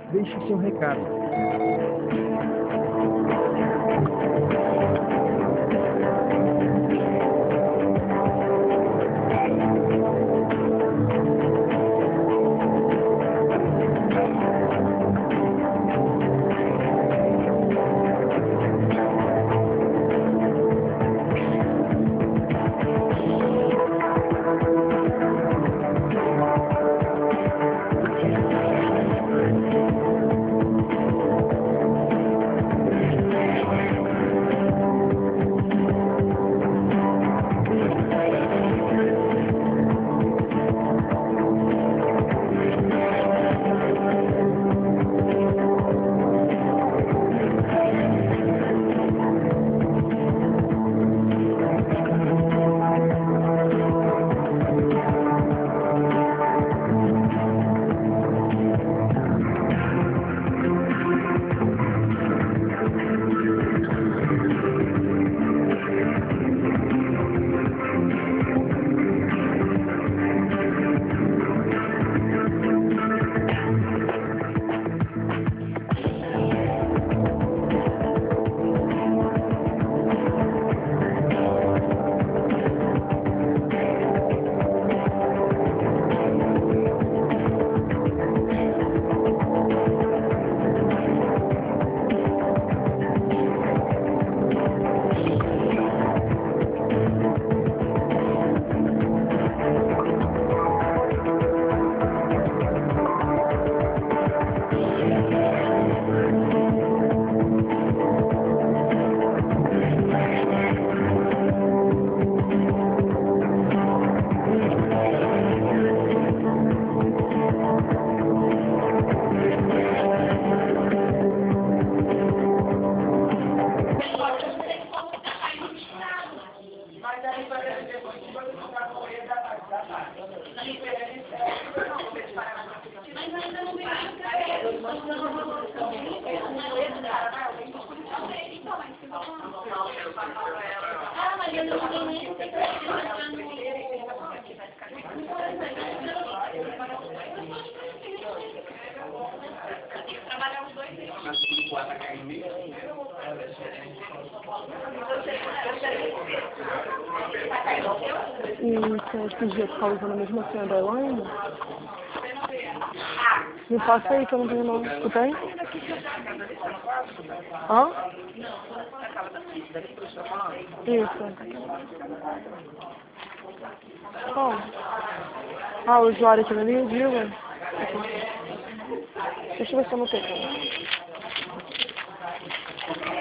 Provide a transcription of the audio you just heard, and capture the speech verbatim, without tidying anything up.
Deixe seu recado. Ah, mas eu não tenho nem trabalhar os dois. E você fingiu que estava usando a mesma senha da Elaine? Me passa aí que eu não tenho não. Tu tem? Hã? Isso. Como? Ah, o usuário aqui ali, viu? Deixa eu ver se eu não tenho.